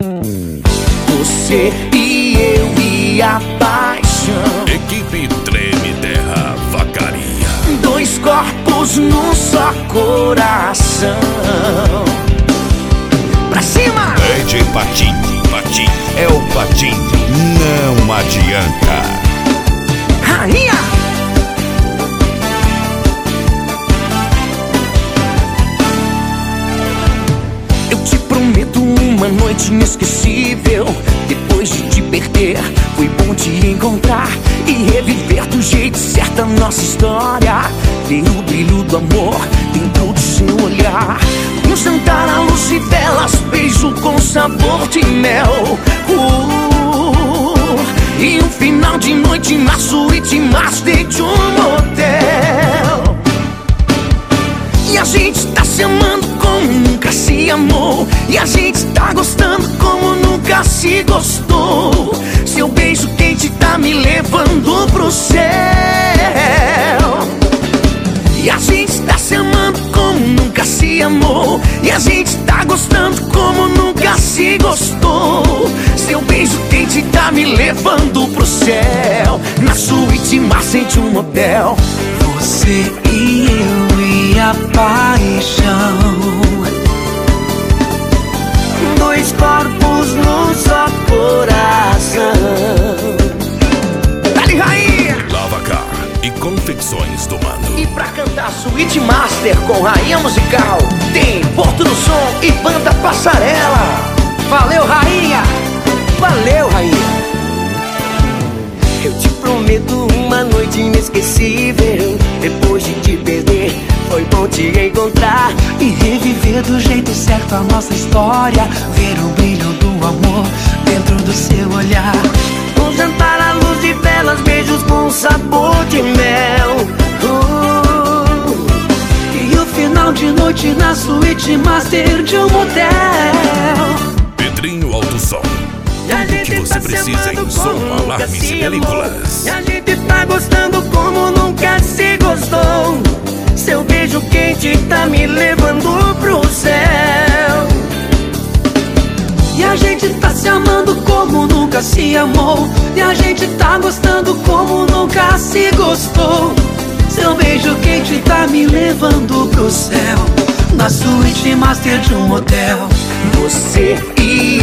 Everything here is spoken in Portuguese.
Você e eu e a paixão. Equipe Treme Terra Vacaria. Dois corpos num só coração. Pra cima! DJ Patim, Patim, é o Patim, não adianta. Rainha! Eu te prometo uma noite inesquecível. Depois de te perder, foi bom te encontrar e reviver do jeito certo a nossa história. Ver o brilho do amor dentro do seu olhar. Um jantar à luz de velas, beijo com sabor de mel. E um final de noite na suíte master de um motel. E a gente tá se amando como nunca se amou. E a gente tá gostando como nunca se gostou. Seu beijo quente tá me levando pro céu. E a gente tá se amando como nunca se amou. E a gente tá gostando como nunca se gostou. Seu beijo quente tá me levando pro céu. Na suíte master de um motel. Você e eu e a paixão. Dois corpos num só coração. Dali Rainha! Lavacar e Confecções do Mano. E pra cantar Suíte Master com Rainha Musical, tem Porto do Som e Banda Passarela. Valeu, Rainha! Valeu, Rainha! Eu te prometo uma noite inesquecível. Depois de te perder, foi bom te encontrar E reviver do jeito certo a nossa história. Ver o brilho do amor dentro do seu olhar. Um jantar à luz de velas, beijos com sabor de mel. E o final de noite na suíte master de um motel. Pedrinho Alto Som. Tudo que você precisa em som, alarmes e películas. E a gente tá gostando como nunca se gostou. Seu beijo quente tá me levando pro céu. E a gente tá se amando como nunca se amou. E a gente tá gostando como nunca se gostou. Seu beijo quente tá me levando pro céu. Na suíte master de um motel. Você e